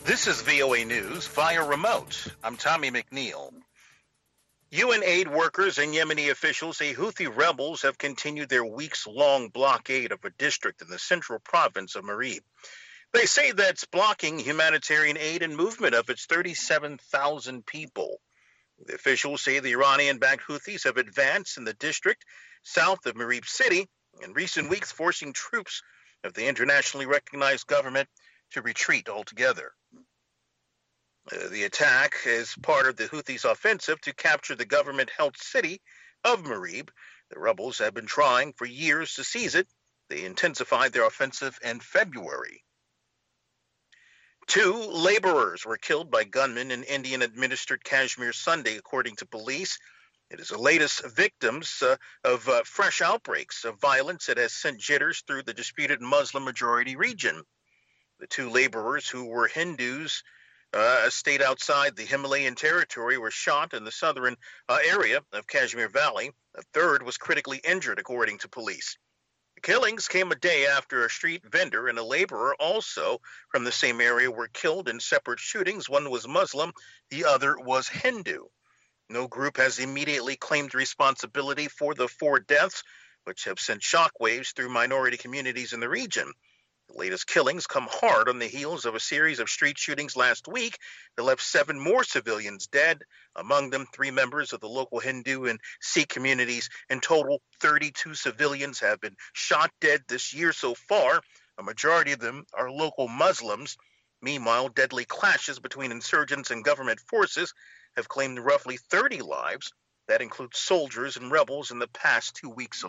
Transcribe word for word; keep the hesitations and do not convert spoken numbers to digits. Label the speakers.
Speaker 1: This is V O A News via remote. I'm Tommy McNeil. U N aid workers and Yemeni officials say Houthi rebels have continued their weeks-long blockade of a district in the central province of Marib. They say that's blocking humanitarian aid and movement of its thirty-seven thousand people. The officials say the Iranian-backed Houthis have advanced in the district south of Marib City in recent weeks, forcing troops of the internationally recognized government to retreat altogether. Uh, the attack is part of the Houthis' offensive to capture the government-held city of Marib. The rebels have been trying for years to seize it. They intensified their offensive in February. Two laborers were killed by gunmen in Indian-administered Kashmir Sunday, according to police. It is the latest victims uh, of uh, fresh outbreaks of violence that has sent jitters through the disputed Muslim-majority region. The two laborers, who were Hindus, Uh, stayed outside the Himalayan territory, were shot in the southern uh, area of Kashmir Valley. A third was critically injured, according to police. The killings came a day after a street vendor and a laborer, also from the same area, were killed in separate shootings. One was Muslim, the other was Hindu. No group has immediately claimed responsibility for the four deaths, which have sent shockwaves through minority communities in the region. The latest killings come hard on the heels of a series of street shootings last week that left seven more civilians dead, among them three members of the local Hindu and Sikh communities. In total, thirty-two civilians have been shot dead this year so far. A majority of them are local Muslims. Meanwhile, deadly clashes between insurgents and government forces have claimed roughly thirty lives. That includes soldiers and rebels in the past two weeks alone.